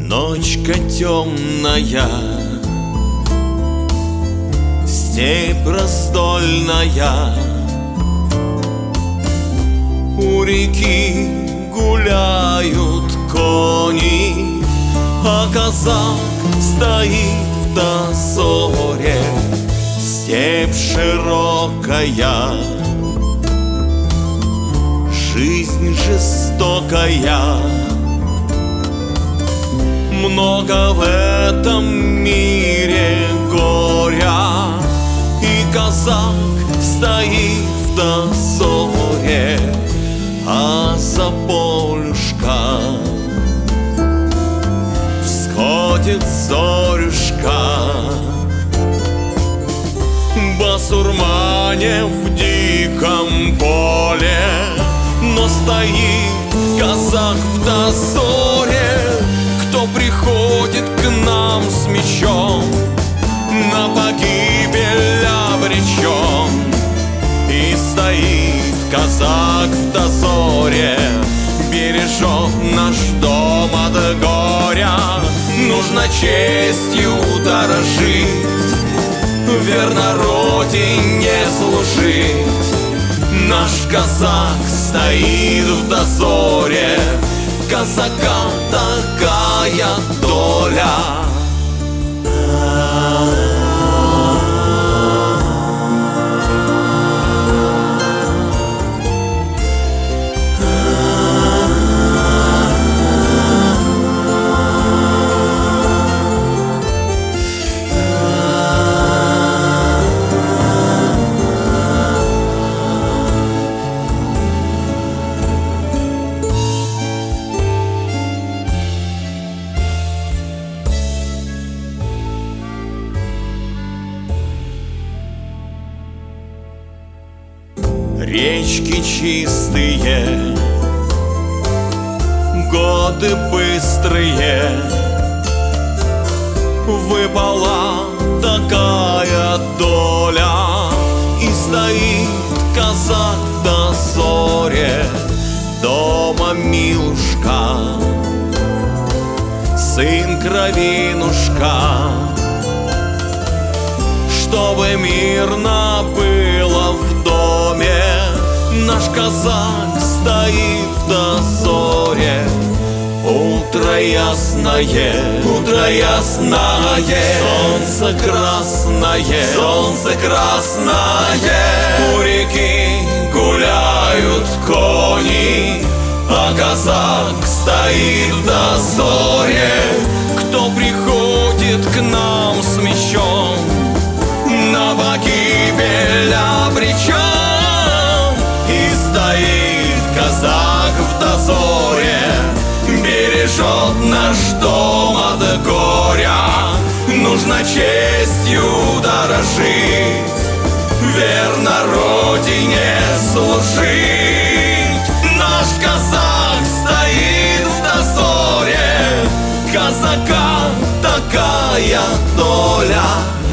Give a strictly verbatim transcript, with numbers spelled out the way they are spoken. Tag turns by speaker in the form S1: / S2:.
S1: Ночка темная, степь раздольная, у реки гуляют кони, а казак стоит в дозоре. Степь широкая, жизнь жестокая, много в этом мире горя, и казак стоит в дозоре, а за полюшка всходит зорюшка. Басурмане в диком поле, но стоит казак в дозоре. Кто приходит к нам с мечом, на погибель обречен. И стоит казак в дозоре, бережет наш дом от горя. Нужно честью дорожить, верно родине служить. Наш казак стоит в дозоре, казака такая доля. Речки чистые, годы быстрые, выпала такая доля. И стоит казак в дозоре, дома милушка, сын кровинушка. Чтобы мирно было в доме, наш казак стоит в дозоре. Утро ясное, утро ясное, солнце красное, солнце красное. У реки гуляют кони, а казак стоит в дозоре. Кто приходит к нам с мечом, на погибель обречен. И стоит казак в дозоре, бережет наш дом от горя. Нужно честью дорожить, верно родине служить. Наш казак стоит в дозоре, казака такая доля.